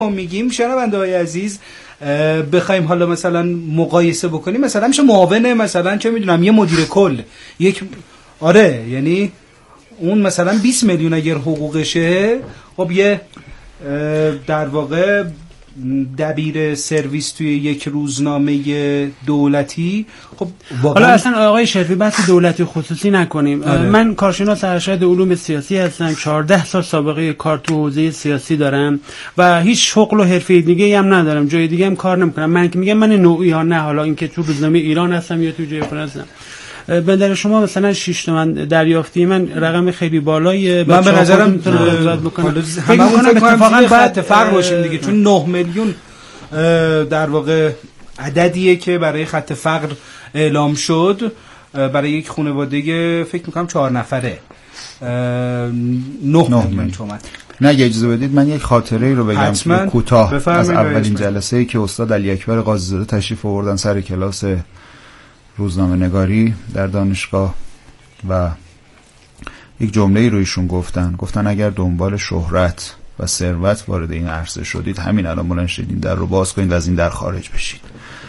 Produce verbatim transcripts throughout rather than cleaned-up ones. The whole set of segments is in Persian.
میگیم شنونده های عزیز بخوایم حالا مثلا مقایسه بکنیم، مثلا میشه معاون مثلا چه میدونم یه مدیر کل یک، آره یعنی اون مثلا بیست میلیون اگر حقوقشه، خب یه در واقع دبیر سرویس توی یک روزنامه دولتی، خب حالا اصلا آقای شریفی بحث دولتی خصوصی نکنیم. آره. من کارشناس ارشد علوم سیاسی هستم، چهارده سال سابقه کار تو حوزه سیاسی دارم و هیچ شغل و حرفه دیگه هم ندارم، جای دیگه هم کار نمیکنم. من که میگم من نوعی ها نه، حالا اینکه تو روزنامه ایران هستم یا تو جای فرانسه هستم. به نظر شما مثلا شش تومن دریافتی من رقم خیلی بالاییه. من به نظرم میتونم بکنم فکر میکنم اتفاقا خط فقر باشیم دیگه، چون نه میلیون در واقع عددیه که برای خط فقر اعلام شد برای یک خانواده فکر میکنم چهار نفره. نه میلیون تومان. نه اگه اجازه بدید من یک خاطره رو بگم کوتاه از اولین جلسه‌ای که استاد علی اکبر قاضی‌زاده تشریف آوردن سر کلاس روزنامه نگاری در دانشگاه و یک جمله‌ای رو ایشون گفتن گفتن اگر دنبال شهرت و ثروت وارد این عرصه شدید، همین الان بلند شدید در رو باز کنید و از این در خارج بشید.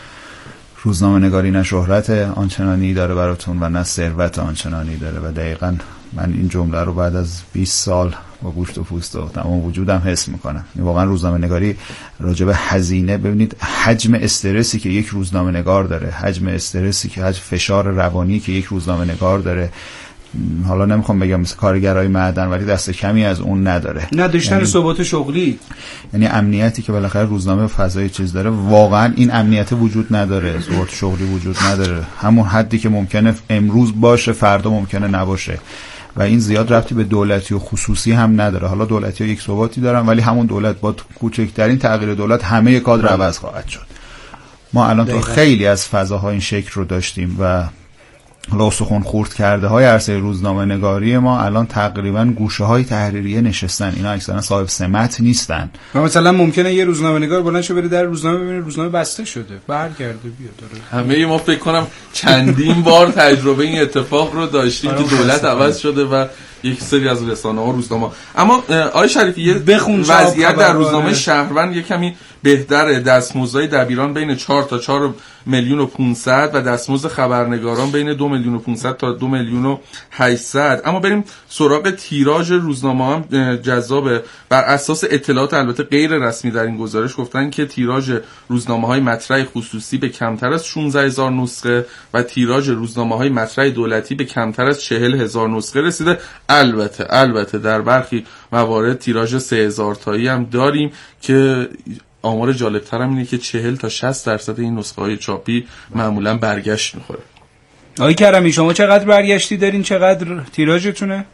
روزنامه نگاری نه شهرت آنچنانی داره براتون و نه ثروت آنچنانی داره و دقیقاً من این جمله رو بعد از بیست سال با گوشت و پوست و تمام وجودم حس میکنم. واقعا روزنامه نگاری راجع به هزینه، ببینید حجم استرسی که یک روزنامه نگار داره، حجم استرسی که حجم فشار روانی که یک روزنامه نگار داره، حالا نمیخوام بگم مثل کارگرای معدن ولی دست کمی از اون نداره. نداشتن یعنی ثبات شغلی، یعنی امنیتی که بالاخره روزنامه فضای چیز داره، واقعا این امنیت وجود نداره، ثبات شغلی وجود نداره. همون حدی که ممکنه امروز باشه فردا ممکنه نباشه و این زیاد ربطی به دولتی و خصوصی هم نداره. حالا دولتی ها یک ثباتی دارن ولی همون دولت با کوچکترین تغییر دولت همه کادر عوض خواهد شد. ما الان تو خیلی از فضاها این شکل رو داشتیم و حالا سخن خورد کرده های عرصه روزنامه نگاری ما الان تقریبا گوشه های تحریریه نشستن، اینا اکثرا صاحب سمت نیستن. و مثلا ممکنه یه روزنامه نگار بلند شه بره در روزنامه ببینه روزنامه بسته شده، برگرده بیاد. داره همه ما فکر کنم چندین بار تجربه این اتفاق رو داشتیم که دولت عوض شده و یک سری از رسانه‌ها روزنامه. اما آقای شریفی یه وضعیت در روزنامه شهروند یه کمی بهتره. دستمزدهای دبیران بین چهار تا چهار میلیون و پانصد و دستمزد خبرنگاران بین دو میلیون و پانصد تا دو میلیون و هشتصد. اما بریم سراغ تیراژ روزنامه هم جذابه. بر اساس اطلاعات البته غیر رسمی در این گزارش گفتن که تیراژ روزنامه‌های مطرح خصوصی به کمتر از شانزده هزار نسخه و تیراژ روزنامه‌های مطرح دولتی به کمتر از چهل هزار نسخه رسیده. البته البته در برخی موارد تیراژ سه هزار تایی هم داریم که آمار جالب‌تر هم اینه که چهل تا شصت درصد این نسخه‌های چاپی معمولاً برگشت می‌خوره. آقای کرمی شما چقدر برگشتی دارین، چقدر تیراژتونه؟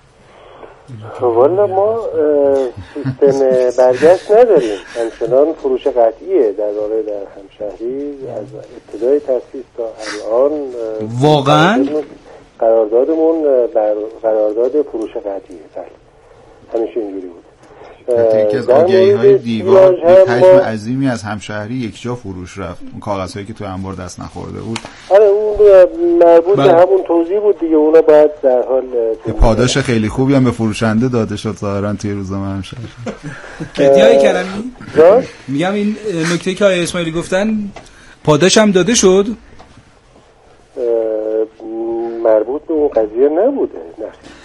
والا ما سیستم برگشت نداریم، همچنان فروش قطعیه در واقع در همشهری از ابتدای تأسیس تا الان. واقعاً قراردادمون بر قرارداد فروش قطعیه، بله همیشه اینجوری بود. یکی از آگهی های دیوار یک حجم عظیمی از همشهری یک جا فروش رفت، اون کاغذ هایی که تو انبار دست نخورده بود. آره اون مربوط به همون توضیح بود دیگه، اونا باید در حال پاداش خیلی خوبی هم به فروشنده داده شد ظاهرا توی روزنامه همشهری. کدی های کرمی میگم این نکته که آقای اسماعیلی گفتن پاداش هم داده شد، مربوط به اون قضیه نبوده. نه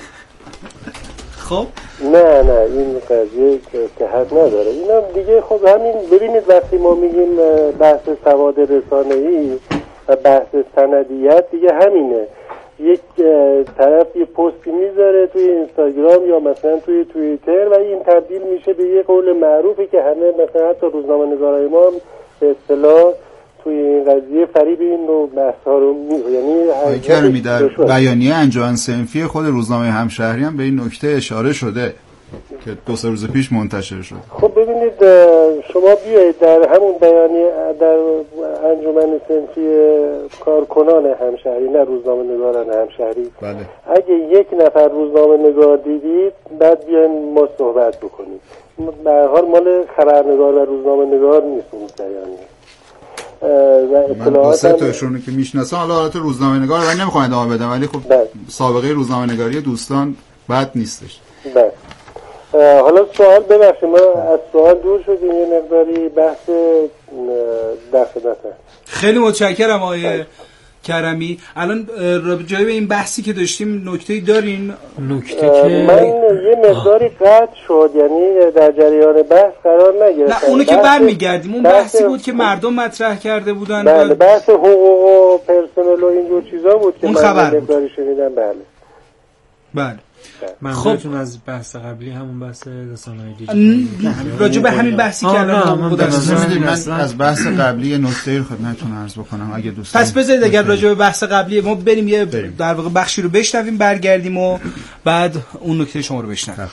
خب نه نه این قضیه که حد نداره. اینا دیگه خب همین ببینید وقتی ما میگیم بحث سواد رسانه‌ای و بحث سندیت دیگه همینه. یک طرف یه پستی میذاره توی اینستاگرام یا مثلا توی توییتر و این تبدیل میشه به یه قول معروفی که همه مثلا حتی روزنامه نگارای ما هم به اصطلاح توی این قضیه فریب این نوع بحث‌ها رو می یعنی آقای کرمی در بیانیه انجمن صنفی خود روزنامه همشهری هم به این نکته اشاره شده که دو سه روز پیش منتشر شد. خب ببینید شما بیایید در همون بیانیه در انجمن صنفی کارکنان همشهری، نه روزنامه نگاران همشهری، بله. اگه یک نفر روزنامه نگار دیدید بعد بیاین ما صحبت بکنیم. به هر حال مال خبرنگار و روزنامه نگار نیست اون بیانیه. من با سه تاشونه که میشناسم، حالا حالت روزنامه نگار و نمیخوام ادامه بدم ولی خب بله. سابقه روزنامه نگاری دوستان بد نیستش. بله حالا سوال ببخشید ما از سوال دور شدیم یه مقداری بحث در خدمتم. خیلی متشکرم آقای کرمی. الان جای به این بحثی که داشتیم نکته‌ای دارین؟ نکته که من یه مقداری قطع شد، یعنی در جریان بحث قرار نگرفتم. نه اونو که برمیگردیم اون بحثی بود که مردم مطرح کرده بودن. بله بحث حقوق و پرسنل و اینجور چیزا بود که من مقداری شنیدم. بله بله منظورتون از بحث قبلی همون بحث رسانه‌های دیجیتال راجع به همین بحثی که الان بود. من از بحث قبلی یه نکته رو خدمتتون عرض بکنم اگه دوستان پس بذارید اگر راجع به بحث قبلی ما بریم یه در واقع بخشی رو بشنویم برگردیم و بعد اون نکته شما رو بشنویم.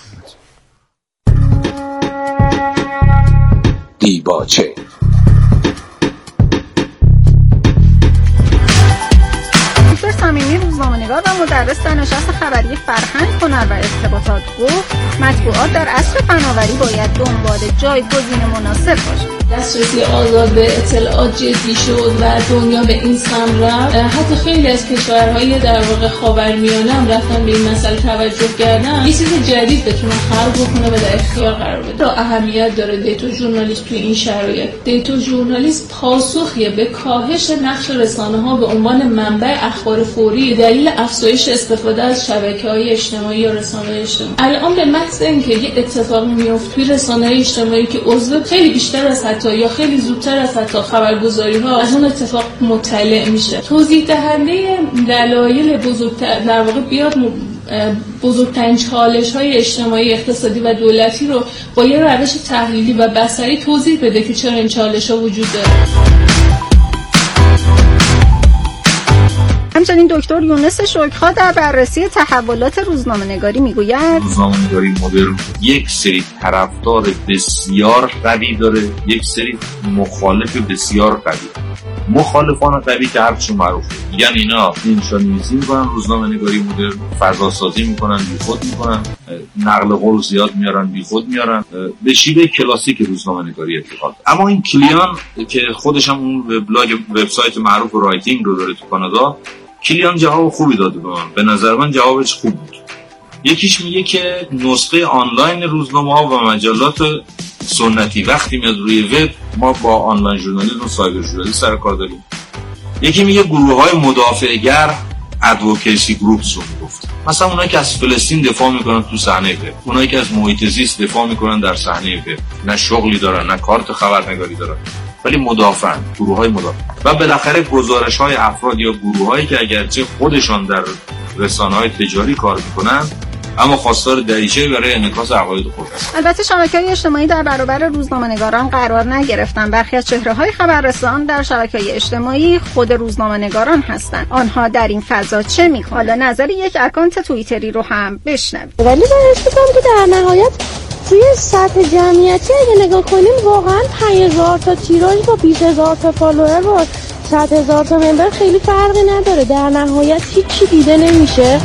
دیباچه دکتر صمیمی روزنامه‌نگار و مدرس در نشست خبری فرهنگ، هنر و ارتباطات گفت مطبوعات در عصر فناوری باید دنبال جایگزین مناسب باشد. دسترسی آزاد به اطلاعات جدی شد و دنیا به این سمت رفت. حتی خیلی از کشورهای در واقع خاورمیانه هم رفتن به این مسئله توجه کردن. یه چیز جدید بتونه خلق بکنه و در اختیار قرار بده. اهمیت داره دیتا ژورنالیست توی این شرایط. دیتا ژورنالیست پاسخیه به کاهش نقش رسانه‌ها به عنوان منبع اخبار فوری دلیل افزایش استفاده از شبکه‌های اجتماعی یا رسانه‌های اجتماعی. الان به محض اینکه یه اتفاقی میفته توی رسانه‌های اجتماعی که عضو خیلی بیشتر از یا خیلی زودتر از حتی خبرگزاری ها از اون اتفاق مطلع میشه. توضیح دهنده دلایل بزرگتر در واقع بیاد بزرگترین چالش های اجتماعی، اقتصادی و دولتی رو با یه روش تحلیلی و بصری توضیح بده که چرا این چالش ها وجود داره. همچنین دکتر یونس شکرخا در بررسی تحولات روزنامه‌نگاری میگوید روزنامه‌نگاری مدرن یک سری طرفدار بسیار قوی داره، یک سری مخالف بسیار قوی. مخالفان قوی که حرفشون معروفه، یعنی اینا انشاء‌نویسی میکنن، روزنامه‌نگاری مدرن فضا سازی میکنن، بیخود میکنن، نقل قول زیاد میارن، بیخود میارن، به شیوه کلاسیک روزنامه‌نگاری اتفاق. اما این کلیان که خودش هم اون وبلاگ وبسایت معروف رایتینگ رو داره تو کانادا، کلیان جواب خوبی داده به من. به نظر من جوابش خوب بود. یکیش میگه که نسخه آنلاین روزنامه‌ها و مجلات سنتی وقتی میاد روی وب ما با آنلاین ژورنالیسم و سایبر ژورنالیسم سر کار داریم. یکی میگه گروه‌های مدافعگر ادوکیسی گروپس رو میگفت، مثلا اونایی که از فلسطین دفاع میکنن تو صحنه وب، اونایی که از محیط زیست دفاع میکنن در صحنه وب، نه شغلی دارن نه کارت خبرنگاری دارن ولی مدافعن، گروه‌های مدافع. و بالاخره گزارش‌های افراد یا گروه‌هایی که اگرچه خودشان در رسانه‌های تجاری کار میکنن اما خواستار دریچه برای انعکاس عقاید خود است. البته شبکه‌های اجتماعی در برابر روزنامه‌نگاران قرار نگرفتند. برخی از چهره‌های خبررسان در شبکه‌های اجتماعی خود روزنامه‌نگاران هستند. آنها در این فضا چه می‌کنند؟ حالا نظر یک اکانت توییتری رو هم بشنوید. ولی من حس می‌کنم که در نهایت توی سطح جمعیتی اگه نگاه کنیم واقعا پنج هزار تا تیراژ با بیست هزار تا فالوور با صد هزار تا ممبر خیلی فرقی نداره. در نهایت هیچی دیده نمیشه.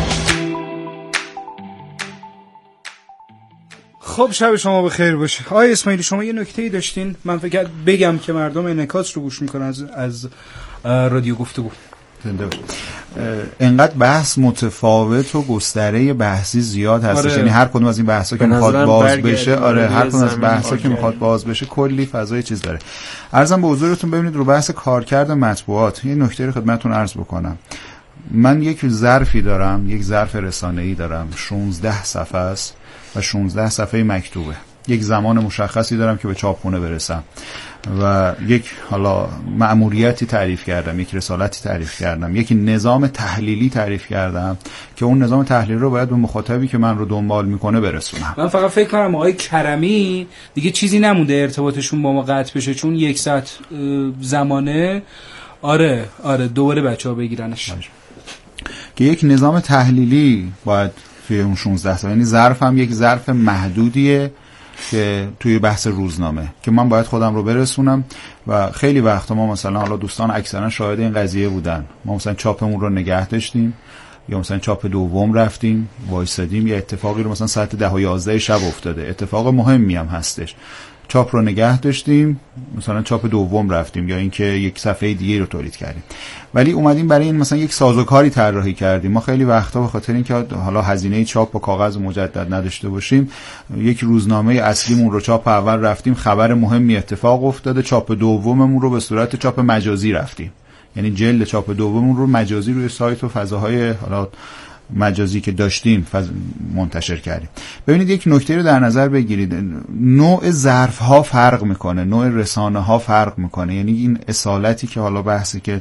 خب شب شما بخیر باشه. آقای اسماعیلی شما یه نکته‌ای داشتین، من فکر بگم که مردم انعکاس رو گوش میکنن از از رادیو گفتگو. زنده باشه. انقدر بحث متفاوت و گستره بحثی زیاد هستش، آره. یعنی هر کدوم از این بحثا که میخواد باز بشه، آره هر کدوم از بحثا که میخواد باز بشه کلی فضای چیز داره. عرضم به حضورتون ببینید رو بحث کارکرد مطبوعات یه نکته رو خدمتتون عرض بکنم. من یک ظرفی دارم، یک ظرف رسانه‌ای دارم، شانزده صفحه است و شانزده صفحه مکتوبه. یک زمان مشخصی دارم که به چاپخونه برسم و یک حالا مأموریتی تعریف کردم، یک رسالتی تعریف کردم، یک نظام تحلیلی تعریف کردم که اون نظام تحلیلی رو باید به مخاطبی که من رو دنبال میکنه برسونم. من فقط فکر کنم آقای کرمی دیگه چیزی نمونده ارتباطشون با ما قطع بشه، چون یک ساعت زمانه آره آره دوباره بچه‌ها بگیرنش که یک نظام تحلیلی باید توی اون شانزده تا، یعنی ظرف هم یک ظرف محدودیه که توی بحث روزنامه که من باید خودم رو برسونم و خیلی وقتا ما مثلا حالا دوستان اکثرا شاهد این قضیه بودن، ما مثلا چاپمون رو نگه داشتیم یا مثلا چاپ دوم رفتیم وایسادیم، یا اتفاقی رو مثلا ساعت ده و یازده شب افتاده، اتفاق مهمی هم هستش، چاپ رو نگه داشتیم، مثلا چاپ دوم رفتیم یا اینکه یک صفحه دیگه رو تولید کردیم. ولی اومدیم برای این مثلا یک سازوکاری طراحی کردیم. ما خیلی وقتا به خاطر اینکه حالا هزینه چاپ با کاغذ مجدد نداشته باشیم، یک روزنامه اصلیمون رو چاپ اول رفتیم، خبر مهمی اتفاق افتاده، چاپ دوممون رو به صورت چاپ مجازی رفتیم. یعنی جلد چاپ دوممون رو مجازی روی سایت و فضاهای حالا مجازی که داشتیم منتشر کردیم. ببینید یک نکته رو در نظر بگیرید، نوع ظرف ها فرق میکنه، نوع رسانه ها فرق میکنه. یعنی این اصالتی که حالا بحثی که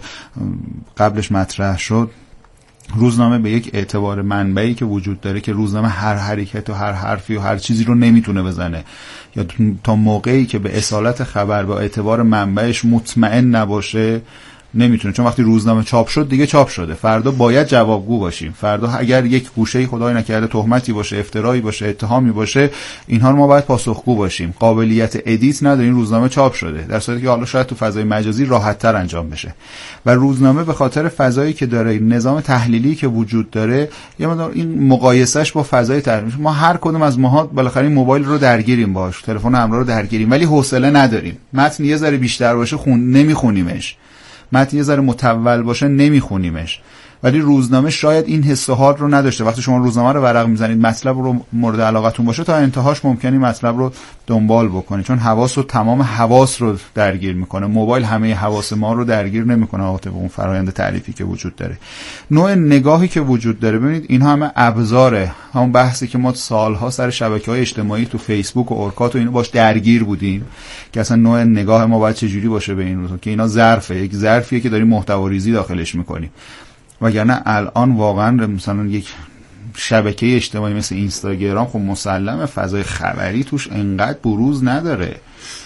قبلش مطرح شد، روزنامه به یک اعتبار منبعی که وجود داره که روزنامه هر حرکت و هر حرفی و هر چیزی رو نمیتونه بزنه، یا تا موقعی که به اصالت خبر به اعتبار منبعش مطمئن نباشه نمیتونه. چون وقتی روزنامه چاپ شد دیگه چاپ شده، فردا باید جوابگو باشیم. فردا اگر یک گوشه خدای نکرده تهمتی باشه، افترایی باشه، اتهامی باشه، اینها رو ما باید پاسخگو باشیم. قابلیت ادیت نداریم، روزنامه چاپ شده، در صورتی که حالا شاید تو فضای مجازی راحت تر انجام بشه. و روزنامه به خاطر فضایی که داره، نظام تحلیلی که وجود داره، یه مقدار این مقایسهش با فضای تحلیلی، ما هر کدوم از ماها بالاخره موبایل رو درگیریم باش، تلفن همراه رو درگیریم، ولی حوصله نداریم. متن یه ذره بیشتر باشه خون نمیخونیمش، متن یه ذره متول باشه نمیخونیمش. ولی روزنامه شاید این حس و حال رو نداشته. وقتی شما روزنامه رو ورق میزنید، مطلب رو مورد علاقتون باشه، تا انتهاش ممکنه مطلب رو دنبال بکنید، چون حواس و تمام حواس رو درگیر میکنه. موبایل همه حواس ما رو درگیر نمیکنه البته به اون فرآیند تعریفی که وجود داره. نوع نگاهی که وجود داره، ببینید این همه ابزاره، همون بحثی که ما سالها سر شبکه‌های اجتماعی تو فیسبوک و اورکات و اینو باش درگیر بودیم که اصلا نوع نگاه ما باید چجوری باشه به این روزا، که اینا ظرفه، یک ظرفیه که داریم محتواریزی داخلش میکنیم. وگرنه الان واقعا مثلا یک شبکه اجتماعی مثل اینستاگرام خب مسلمه فضای خبری توش انقدر بروز نداره،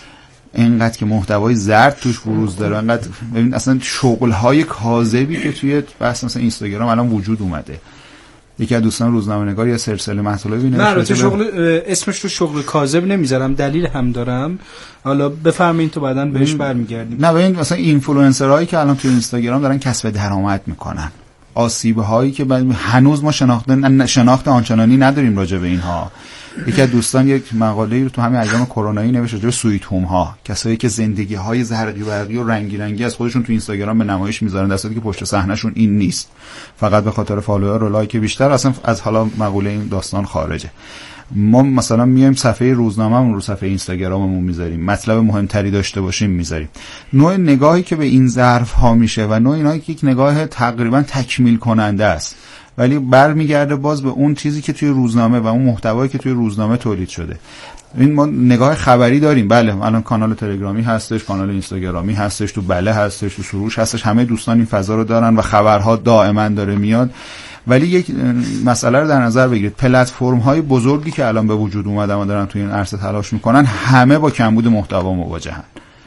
انقدر که محتوای زرد توش بروز داره، انقدر ببین اصلا شغل‌های کاذبی که توی بحث مثلا اینستاگرام الان وجود اومده. یکی از دوستان روزنامه‌نگار یا سلسله مطالبی نوشته، نه البته شغل اسمش رو شغل کاذب نمیذارم، دلیل هم دارم، حالا بفرمایید تو بعداً بهش برمیگردیم. نه ببین مثلا اینفلوئنسرهایی که الان تو اینستاگرام دارن کسب درآمد میکنن، آسیب‌هایی که هنوز ما شناخت شناخت آنچنانی نداریم راجع به اینها. یکی از دوستان یک مقاله‌ای رو تو همین ایام کرونایی نوشت راجع به سویت هوم ها، کسایی که زندگی‌های زرقی برقی و رنگی رنگی از خودشون تو اینستاگرام به نمایش میذارن، در صورتی که پشت صحنه‌شون این نیست، فقط به خاطر فالوور و لایک بیشتر، اصلا از حالا مقوله این داستان خارجه. ما مثلا میایم صفحه روزنامه‌مون رو صفحه اینستاگراممون میذاریم، مطلب مهمتری داشته باشیم میذاریم. نوع نگاهی که به این ظرف ها میشه و نوع اینایی که یک نگاه تقریبا تکمیل کننده است، ولی برمیگرده باز به اون چیزی که توی روزنامه و اون محتوایی که توی روزنامه تولید شده. این ما نگاه خبری داریم، بله الان کانال تلگرامی هستش، کانال اینستاگرامی هستش، تو بله هستش، تو سروش هستش، همه دوستان این فضا رو دارن و خبرها دائما داره میاد. ولی یک مسئله رو در نظر بگیرید، پلتفرم های بزرگی که الان به وجود اومدن و دارن توی این عرصه تلاش میکنن، همه با کمبود محتوا مواجهن.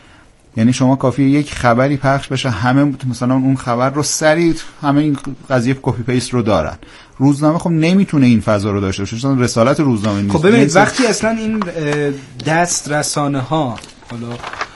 یعنی شما کافیه یک خبری پخش بشه، همه مثلا اون خبر رو سریع همه این قضیه کپی پیست رو دارن. روزنامه خب نمیتونه این فضا رو داشته باشه، چون رسالت روزنامه نیست. خب ببینید وقتی اصلا این دست رسانه ها حالا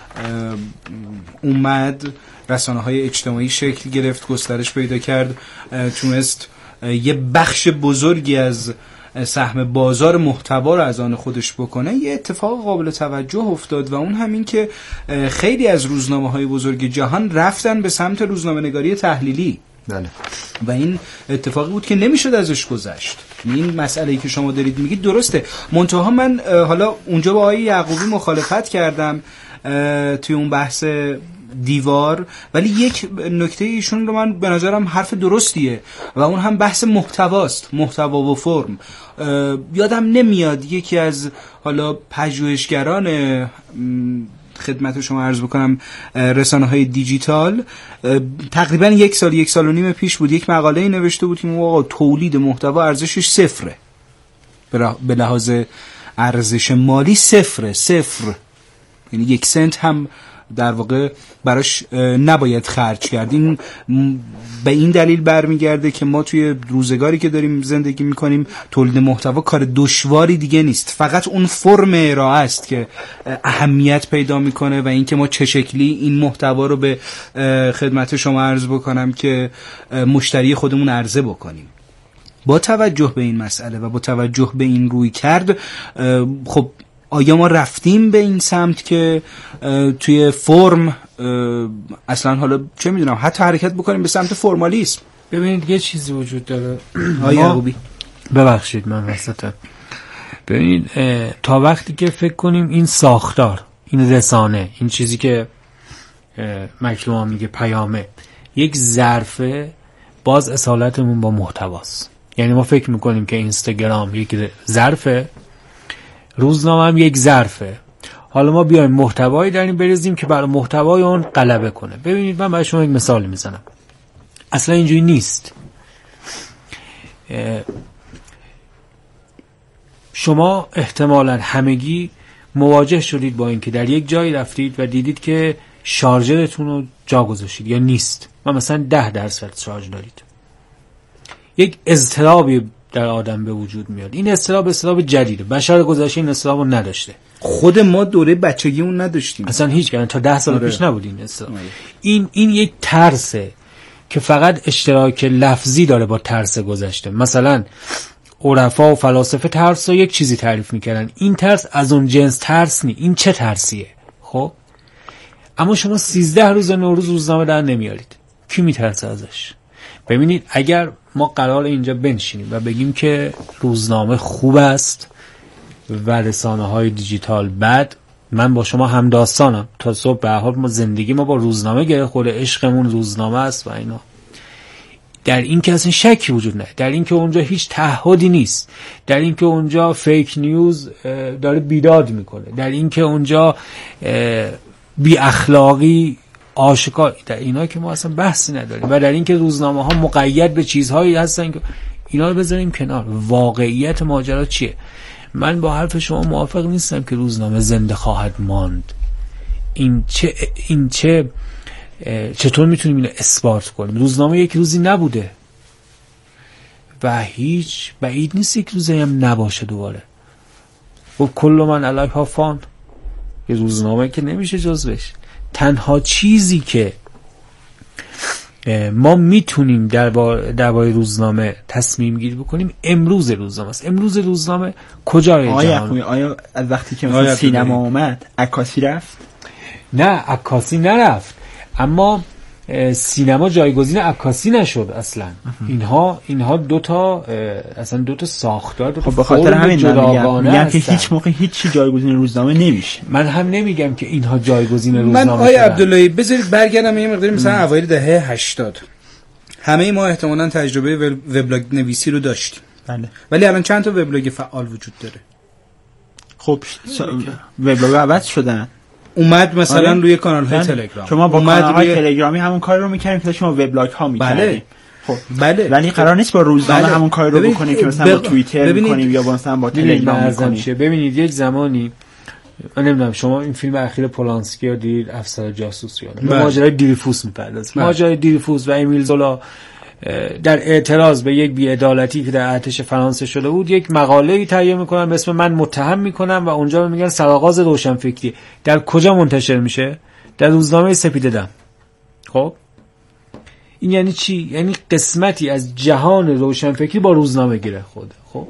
اومد، رسانه های اجتماعی شکل گرفت، گسترش پیدا کرد، تونست یه بخش بزرگی از سهم بازار محتوا رو از آن خودش بکنه، یه اتفاق قابل توجه افتاد و اون همین که خیلی از روزنامه‌های بزرگ جهان رفتن به سمت روزنامه‌نگاری تحلیلی. بله. و این اتفاقی بود که نمیشد ازش گذشت. این مسئله‌ای که شما دارید میگید درسته، منتها من حالا اونجا با آقای یعقوبی مخالفت کردم توی اون بحث دیوار، ولی یک نکته ایشون رو من به نظرم حرف درستیه و اون هم بحث محتواست، محتوا و فرم. یادم نمیاد یکی از حالا پژوهشگران خدمت شما عرض بکنم رسانه های دیجیتال تقریبا یک سال یک سال و نیم پیش بود، یک مقاله نوشته بود که آقا تولید محتوا ارزشش صفره، به لحاظ ارزش مالی صفره، صفر، یعنی یک سنت هم در واقع براش نباید خرج کرد. این به این دلیل برمیگرده که ما توی روزگاری که داریم زندگی میکنیم تولید محتوا کار دشواری دیگه نیست، فقط اون فرم ارائه است که اهمیت پیدا میکنه و اینکه ما چه شکلی این محتوا رو به خدمت شما عرض بکنم که مشتری خودمون عرضه بکنیم. با توجه به این مسئله و با توجه به این روی کرد، خب آیا ما رفتیم به این سمت که توی فرم اصلا حالا چه میدونم حتی حرکت بکنیم به سمت فرمالیسم؟ ببینید یه چیزی وجود داره آیا یعقوبی ببخشید من وسطم. ببینید تا وقتی که فکر کنیم این ساختار، این رسانه، این چیزی که مکلوم میگه پیامه یک ظرفه، باز اصالتمون با محتواست. یعنی ما فکر میکنیم که اینستاگرام یک ظرفه، روزنامه هم یک ظرفه، حالا ما بیایم محتوایی در این بریزیم که برای محتوای اون غلبه کنه. ببینید من برای شما یک مثال میزنم، اصلا اینجوری نیست. شما احتمالاً همگی مواجه شدید با این که در یک جایی رفتید و دیدید که شارژرتون رو جا گذاشتید یا نیست و مثلا ده درصد شارژ دارید. یک اضطرابی در آدم به وجود میاد. این اضطراب اضطراب جدیده، بشر گذشته این اضطراب رو نداشته. خود ما دوره بچگیمون نداشتیم اصلا هیچ گونه، تا ده سال پیش نبود این اضطراب. این این یک ترسه که فقط اشتراک لفظی داره با ترس گذشته. مثلا عرفا و فلاسفه ترس رو یک چیزی تعریف میکردن، این ترس از اون جنس ترس نی. این چه ترسیه؟ خب اما شما سیزده روز نوروز روزنامه در نمیارید، کی میترسه ازش؟ ببینید اگر ما قرار اینجا بنشینیم و بگیم که روزنامه خوب است و رسانه های دیجیتال بد، من با شما هم داستانم. تا صبح به هر حال ما زندگی ما با روزنامه گره خورده، عشقمون روزنامه است و اینا. در این که اصلا شکی وجود نداره، در این که اونجا هیچ تعهدی نیست، در این که اونجا فیک نیوز داره بیداد میکنه، در این که اونجا بی اخلاقی آشکار، در اینا که ما اصلا بحثی نداریم، و در این که روزنامه ها مقید به چیزهایی هستن که اینا رو بذاریم کنار. واقعیت ماجرا چیه؟ من با حرف شما موافق نیستم که روزنامه زنده خواهد ماند. این چه این چه چطور میتونیم اینو اثبات کنیم؟ روزنامه یک روزی نبوده و هیچ بعید نیست یک روزی هم نباشه دوباره. و کل من علیها فان، یه روزنامه که نمیشه جزوش. تنها چیزی که ما میتونیم درباره روزنامه تصمیم گیری بکنیم امروز روزنامه است. امروز روزنامه کجای جهان؟ آیا از وقتی که مثلا سینما اومد عکاسی رفت؟ نه عکاسی نرفت، اما سینما جایگزین عکاسی نشد اصلا. اینها اینها دو تا اصلا دو تا ساختار دو تا خب به خاطر همین میگم که هیچ موقع هیچ جایگزین روزنامه نمیشه. من هم نمیگم که اینها جایگزین روزنامه. من آقای عبداللهی بذارید برگردم یه مقداری مثلا اوایل دهه هشتاد همه ما احتمالاً تجربه وبلاگ نویسی رو داشتیم. بله. ولی الان چند تا وبلاگ فعال وجود داره؟ خب وبلاگ عوض شدن. اومد مثلا آره؟ روی کانال های تلگرام شما با کانال های روی... تلگرامی همون کار رو می‌کردیم که شما وبلاگ ها می‌کردید. بله. خب بله. ولی قرار نیست با روزنامه بله. همون کار رو ببین... بکنیم که مثلا بب... با توییتر می‌کنیم یا مثلا با تلگرام می‌کنیم. ببینید یک زمانی من نمیدونم شما این فیلم اخیر پولانسکی رو دیدید، افسر جاسوس یاد بله. ماجرای دیریفوس می‌پردازه. بله. ماجرای دیریفوس و امیل زولا در اعتراض به یک بی‌عدالتی که در ارتش فرانسه شده بود یک مقاله‌ای تهیه می‌کنن به اسم من متهم می‌کنم و اونجا میگن سرآغاز روشنفکری. در کجا منتشر میشه؟ در روزنامه سپید دم. خب این یعنی چی؟ یعنی قسمتی از جهان روشنفکری با روزنامه گره خورده. خب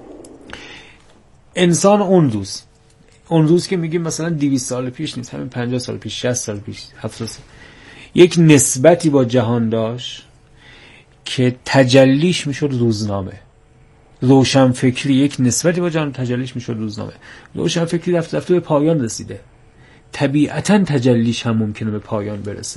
انسان اون روز اون روز که میگیم مثلا دویست سال پیش نیست، همین پنجاه سال پیش، شصت سال پیش، هفتاد سال، یک نسبتی با جهان داشت که تجلیش میشد روزنامه. روشنفکری یک نسبتی با جهان تجلیش میشد روزنامه. روشنفکری رفت رفت به پایان رسیده. طبیعتاً تجلیش هم ممکنه به پایان برسه.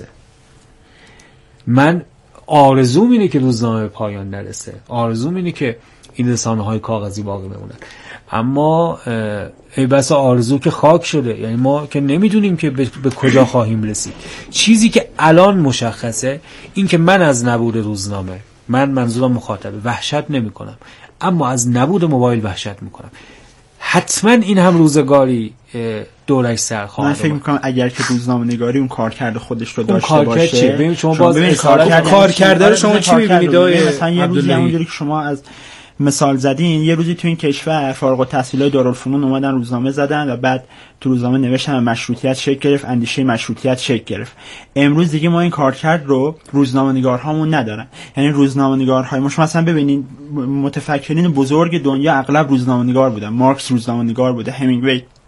من آرزوم اینه که روزنامه به پایان نرسه. آرزوم اینه که این رسانه‌های کاغذی باقی بمونن. اما ای بسا آرزو که خاک شده. یعنی ما که نمیدونیم که به, به کجا خواهیم رسید. چیزی که الان مشخصه این که من از نبود روزنامه، من منظورم مخاطبه، وحشت نمی کنم، اما از نبود موبایل وحشت میکنم. حتما این هم روزگاری دورش سر خواهد. من فکر میکنم اگر که روزنامه نگاری اون کار کرده خودش رو داشته باشه. چیه؟ ببین شما باز کار کرده رو شما چی میبینید؟ مثلا یه روزی همونجوری که شما از مثال زدین، یه روزی تو این کشور فارغ التحصیلای دارالفنون اومدن روزنامه زدن و بعد تو روزنامه نوشتن مشروطیت شکل گرفت، اندیشه مشروطیت شکل گرفت. امروز دیگه ما این کارکرد رو روزنامه‌نگارهامون ندارن. یعنی روزنامه‌نگارهای ما، شما مثلا ببینید متفکرین بزرگ دنیا اغلب روزنامه‌نگار بودن. مارکس روزنامه‌نگار بوده، همینگوی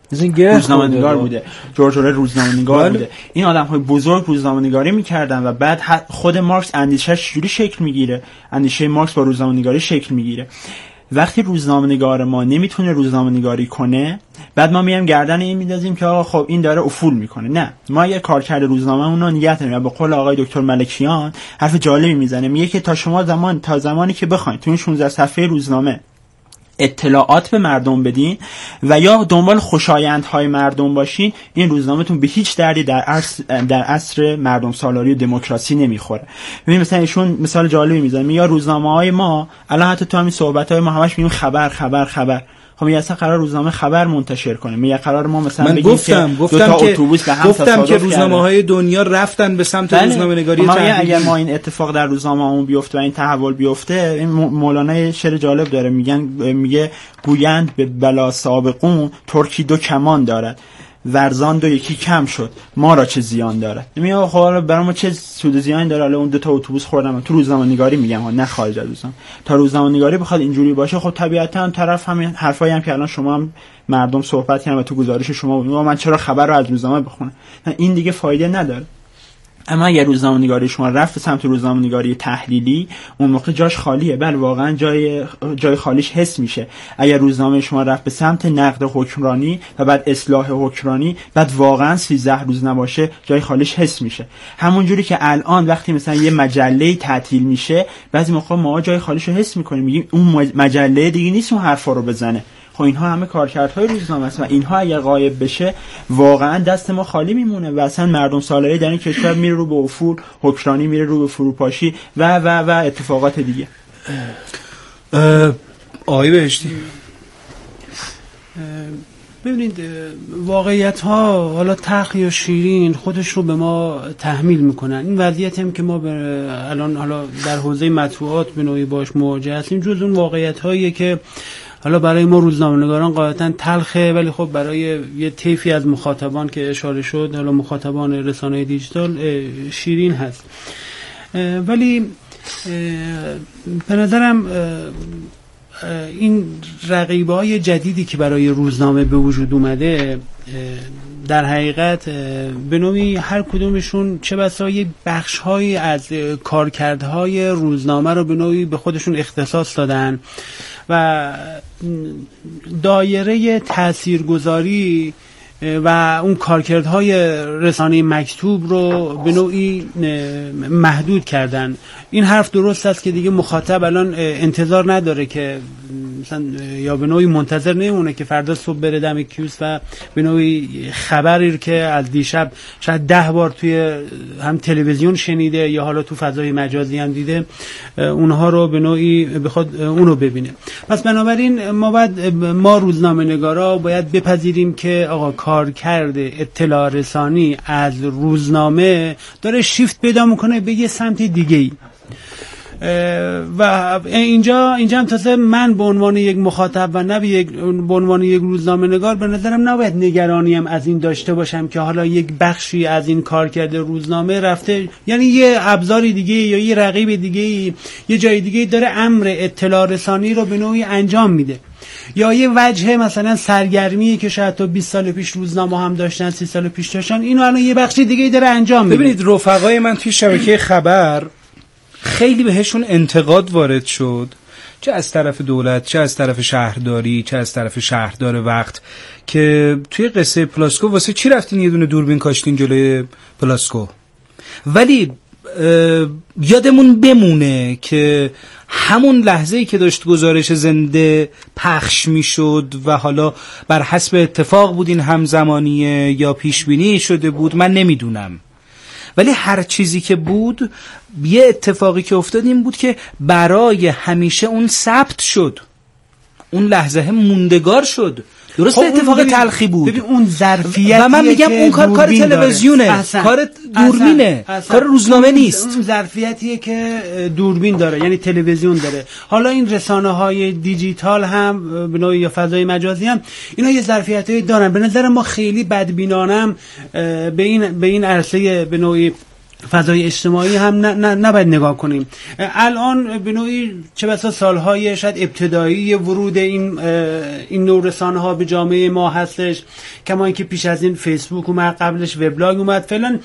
روزنامه‌نگار بوده، جورج اورل روزنامه‌نگار بوده. این آدم‌های بزرگ روزنامه‌نگاری می‌کردن و بعد خود مارکس اندیشه‌اش جوری شکل می‌گیره، اندیشه مارکس با روزنامه‌نگاری شکل می‌گیره. وقتی روزنامه‌نگار ما نمیتونه روزنامه‌نگاری کنه، بعد ما میایم گردن این میندازیم که آقا خب این داره افول میکنه. نه، ما یه کارکرد روزنامه‌مون رو نگه داریم. به قول آقای دکتر ملکیان حرف جالبی میزنه، میگه که تا شما زمان تا زمانی که بخواید تو این شانزده صفحه روزنامه اطلاعات به مردم بدین و یا دنبال خوشایندهای مردم باشین، این روزنامه‌تون به هیچ دردی در عصر در عصر مردم سالاری و دموکراسی نمیخوره. ببین مثلا ایشون مثال جالبی میزنه، یا روزنامه‌های ما الان حتی تو همین صحبت‌های ما همش میگیم خبر خبر خبر. خب میگه اصلا قرار روزنامه خبر منتشر کنه، میگه قرار ما مثلا بگیم گفتم که گفتم که اتوبوس به هم گفتم که روزنامه‌های دنیا رفتن به سمت روزنامه‌نگاری تحلیلی. اگر ما این اتفاق در روزنامه‌مون بیفته و این تحول بیفته، این مولانا شعر جالب داره، میگن میگه گویند به بلا سابقون ترکی دو کمان دارد، ورزان دو یکی کم شد، ما را چه زیان داره. میگه خب برای ما چه سود و زیانی داره؟ الان اون دو تا اتوبوس خوردم. تو روزنامه‌نگاری میگم ها، نه خارج از روزنامه. تا روزنامه‌نگاری بخواد اینجوری باشه، خب طبیعتاً طرف همین حرفایی هم که الان شما هم مردم صحبت کردن و تو گزارش شما میگم من چرا خبر رو از روزنامه بخونم، این دیگه فایده نداره. اما اگر روزنامه‌نگاری شما رفت به سمت روزنامه‌نگاری تحلیلی، اون موقع جاش خالیه. بله واقعا جای جای خالیش حس میشه. اگر روزنامه شما رفت به سمت نقد حکمرانی و بعد اصلاح حکمرانی، بعد واقعا سیزده روز نباشه، جای خالیش حس میشه. همون جوری که الان وقتی مثلا یه مجله تعطیل میشه، بعضی موقع ما جای خالیشو حس میکنیم، میگیم اون مجله دیگه نیست اون حرفا رو بزنه. خب اینها همه کارکردهای روزنامه است و اینها اگر غایب بشه واقعا دست ما خالی میمونه و اصلا مردم سالاری در این کشور میره رو به افول، حکمرانی میره رو به فروپاشی و و و اتفاقات دیگه. آقای بهشتی، ببینید واقعیت ها حالا تلخ یا شیرین خودش رو به ما تحمیل میکنن. این وضعیت هم که ما الان حالا در حوزه مطبوعات به نوعی باش مواجه هستیم، جز اون واقعیت هاییه که حالا برای ما روزنامه‌نگاران غالباً تلخه، ولی خب برای یه طیفی از مخاطبان که اشاره شد، حالا مخاطبان رسانه دیجیتال، شیرین هست. ولی به نظرم این رقیبه‌های جدیدی که برای روزنامه به وجود اومده، در حقیقت به نوعی هر کدومشون چه بسا یه بخش‌هایی از کارکردهای روزنامه رو به نوعی به خودشون اختصاص دادن و دایره تاثیرگذاری و اون کارکردهای رسانه مکتوب رو به نوعی محدود کردن. این حرف درست است که دیگه مخاطب الان انتظار نداره که مثلا یا به نوعی منتظر نمونه که فردا صبح بره دم کیوسک و به نوعی خبری که از دیشب شاید ده بار توی هم تلویزیون شنیده یا حالا تو فضای مجازی هم دیده، اونها رو به نوعی بخواد اونو ببینه. پس بنابراین ما باید ما روزنامه‌نگارا باید بپذیریم که آقا کارکرد اطلاع رسانی از روزنامه داره شیفت پیدا میکنه به یه سمت دیگه‌ای و اینجا اینجا هم تازه من به عنوان یک مخاطب و نه به یک به عنوان یک روزنامه‌نگار به نظرم نباید نگرانیم از این داشته باشم که حالا یک بخشی از این کارکرد روزنامه رفته، یعنی یه ابزاری دیگه یا یه رقیب دیگه یه جای دیگه داره امر اطلاع رسانی رو به نوعی انجام میده، یا یه وجه مثلا سرگرمی که شاید تا بیست سال پیش روزنامه هم داشتن، سی سال پیش داشتن، اینو الان یه بخشی دیگه داره انجام میده. ببینید رفقای من توی شبکه خبر خیلی بهشون انتقاد وارد شد، چه از طرف دولت، چه از طرف شهرداری، چه از طرف شهردار وقت، که توی قصه پلاسکو واسه چی رفتین یه دونه دوربین کاشتین جلوی پلاسکو. ولی یادمون بمونه که همون لحظه‌ای که داشت گزارش زنده پخش میشد و حالا بر حسب اتفاق بود این همزمانیه یا پیشبینی شده بود، من نمیدونم، ولی هر چیزی که بود، یه اتفاقی که افتاد این بود که برای همیشه اون ثبت شد، اون لحظه موندگار شد. درسته اتفاق تلخی بود، ببین اون ظرفیت و من میگم اون کار کار تلویزیونه، کار دوربینه، کار روزنامه نیست. اون ظرفیتیه که دوربین داره، یعنی تلویزیون داره. حالا این رسانه های دیجیتال هم به نوعی یا فضای مجازی هم اینا یه ظرفیتایی دارن. به نظر ما خیلی بدبینانم به این به این عرصه به نوعی فضای اجتماعی هم نه نه نباید نگاه کنیم. الان به نوعی چه بسا سالهای شاید ابتدایی ورود این این نوع رسانه‌ها به جامعه ما هستش، کما اینکه پیش از این فیسبوک اومد، قبلش وبلاگ اومد، فعلا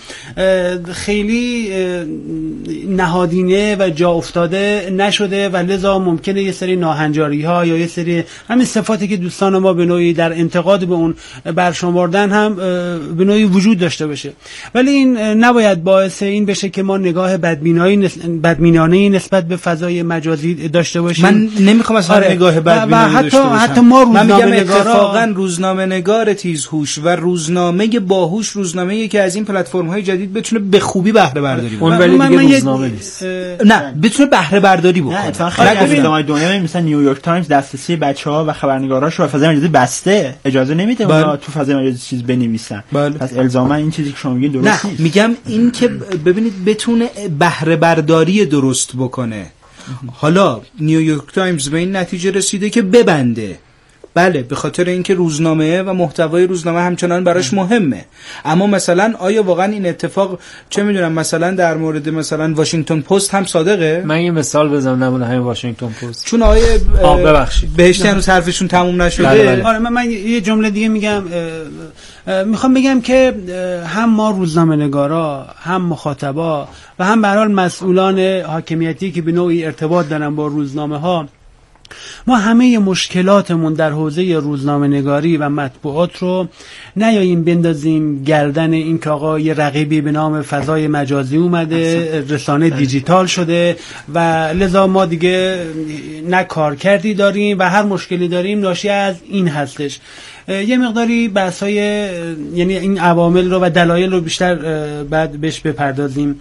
خیلی نهادینه و جا افتاده نشده و لذا ممکنه یه سری ناهنجاری‌ها یا یه سری همین صفاتی که دوستان ما به نوعی در انتقاد به اون برشمردن هم به نوعی وجود داشته باشه. ولی این نباید باعث این بشه که ما نگاه بدبینانه نس... بدبینانه نسبت به فضای مجازی داشته باشیم. من نمیخوام اصلا آره. نگاه بدبینانه داشته باشم. حتی ما روزنامه من میگم اتفاقا روزنامه نگار تیزهوش و روزنامه باهوش روزنامه‌ای که از این پلتفرم‌های جدید بتونه به خوبی بهره برداری کنه. اون ولی دیگه روزنامه نیست. نه بتونه بهره برداری بکنه. نه اتفاقا خیلی از روزنامه‌های دنیا مثلا نیویورک تایمز دسترسی بچه‌ها و خبرنگاراش رو فضای مجازی بسته، اجازه نمیده اونا تو فضای مجازی چیز بنویسن. پس الزاما این چیزی که شما میگین درست نیست. میگم این که ببینید بتونه بهره برداری درست بکنه. حالا نیویورک تایمز به این نتیجه رسیده که ببنده، بله به خاطر اینکه روزنامه و محتوای روزنامه همچنان براش مهمه، اما مثلا آیا واقعا این اتفاق چه میدونم مثلا در مورد مثلا واشنگتن پست هم صادقه؟ من یه مثال بزنم نمونه همین واشنگتن پست، چون آیه ببخشید بهشتی هنوز حرفشون تموم نشده. بله بله. آره من, من یه جمله دیگه میگم، میخوام بگم که هم ما روزنامه نگارا، هم مخاطبا و هم به هر حال مسئولان حاکمیتی که به نوعی ارتباط دارن با روزنامه ها، ما همه مشکلاتمون در حوزه روزنامه نگاری و مطبوعات رو نیاییم بندازیم گردن این که آقا یه رقیبی به نام فضای مجازی اومده، رسانه دیجیتال شده و لذا ما دیگه نه کار کردی داریم و هر مشکلی داریم ناشی از این هستش. یه مقداری بحث‌های یعنی این عوامل رو و دلایل رو بیشتر بعد بهش بپردازیم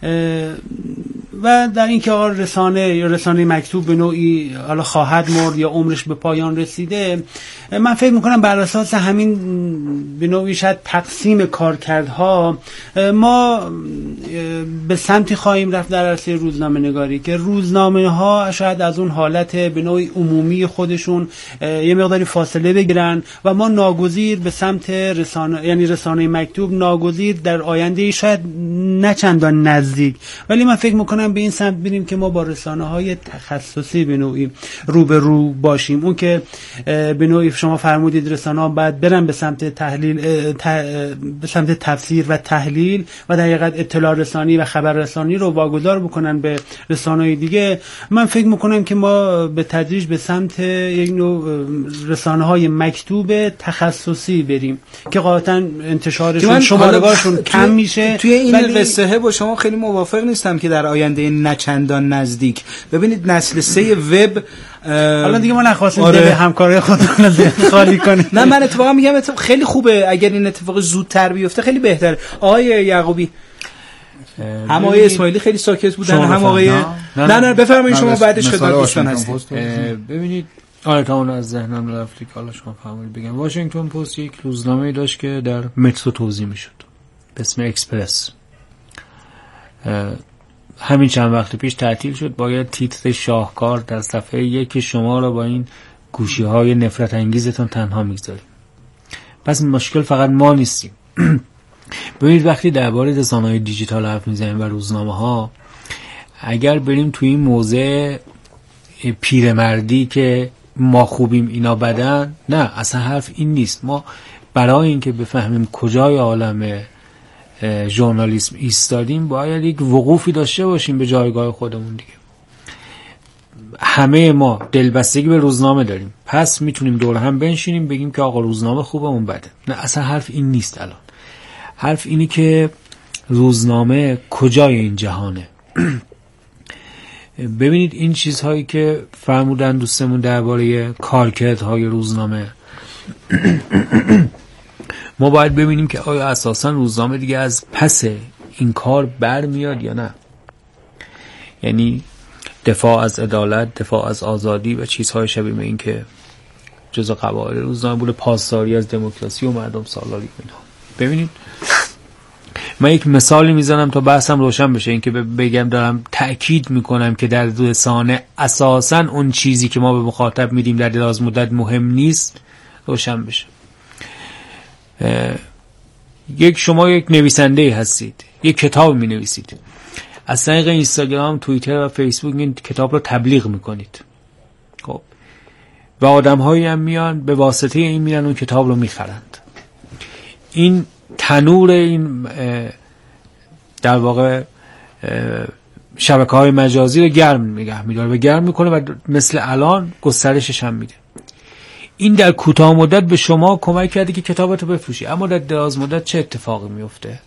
و در این که رسانه یا رسانه مکتوب به نوعی حالا خواهد مرد یا عمرش به پایان رسیده، من فکر میکنم بر اساس همین به نوعی شاید تقسیم کارکردها ما به سمتی خواهیم رفت در عرصه روزنامه نگاری که روزنامه ها شاید از اون حالت به نوعی عمومی خودشون یه مقداری فاصله بگیرن و ما ناگزیر به سمت رسانه یعنی رسانه مکتوب ناگزیر در آینده شاید نه چندان نزدیک، ولی من فکر میکنم به این سمت بریم که ما با رسانه های تخصصی به نوعی رو به رو باشیم. اون که به نوعی شما فرمودید رسانه ها باید برن به سمت تحلیل به سمت تفسیر و تحلیل و در حقیقت اطلاع رسانی و خبر رسانی رو واگذار بکنن به رسانه‌های دیگه، من فکر میکنم که ما به تدریج به سمت یک نوع رسانه‌های مکتوب تخصصی بریم که قاطعاً انتشارشون شماره‌هاشون کم میشه. توی این ولی... قصه با شما خیلی موافق نیستم که در آینده نچندان نزدیک ببینید نسل سه وب حالا دیگه ما نخواستیم آره. به همکاری خودمون خالی کنیم. نه من اتفاقا میگم اتفاق خیلی خوبه اگر این اتفاق زودتر بیفته خیلی بهتره. آقای یعقوبی هم آقای اسماعیلی خیلی ساکت بودن، هم آقای نه نه, نه بفرمایید شما بعدش خدمت دوستان هستید. ببینید آره تا اون از ذهنم رفت که حالا شما فرمایید بگم. واشنگتن پست یک روزنامه‌ای داشت که در مترو توزیع میشد به اسم اکسپرس. همین چند وقت پیش تعطیل شد، باید تیتر شاهکار در صفحه یک شما را با این گوشی‌های نفرت انگیزتون تنها میگذاریم. پس مشکل فقط ما نیستیم. ببینید وقتی درباره رسانه‌های دیجیتال حرف میزنیم و روزنامه‌ها، اگر بریم توی این موضع پیرمردی که ما خوبیم اینا بدن، نه اصلا حرف این نیست. ما برای اینکه بفهمیم کجای عالم ژورنالیسم ایستادیم باید یک وقوفی داشته باشیم به جایگاه خودمون دیگه. همه ما دلبستگی به روزنامه داریم، پس میتونیم دور هم بنشینیم بگیم که آقا روزنامه خوبه اون بده. نه اصلا حرف این نیست. الان حرف اینی که روزنامه کجای این جهانه. ببینید این چیزهایی که فرمودن دوستمون درباره کارکردهای روزنامه، ما باید ببینیم که آیا اساسا روزنامه دیگه از پس این کار برمیاد یا نه. یعنی دفاع از عدالت، دفاع از آزادی و چیزهای شبیه به این که جزء قواعد روزنامه بوده، پاسداری از دموکراسی و مردم سالاری اینا. ببینید من یک مثالی میزنم تا بحثم روشن بشه، این که بگم دارم تأکید میکنم که در رسانه اساسا اون چیزی که ما به مخاطب میدیم در دراز مدت مهم نیست روشن بشه. یک شما یک نویسنده هستید، یه کتاب می نویسید، از طریق اینستاگرام، توییتر و فیسبوک این کتاب رو تبلیغ میکنید. خب و آدم هایی هم میان به واسطه این میرن اون کتاب رو میخرند. این تنور این در واقع شبکه های مجازی رو گرم نگه میداره و گرم میکنه و مثل الان گسترشش هم میده. این در کوتاه مدت به شما کمک کرده که کتابتو بفروشی، اما در دراز مدت چه اتفاقی میفته؟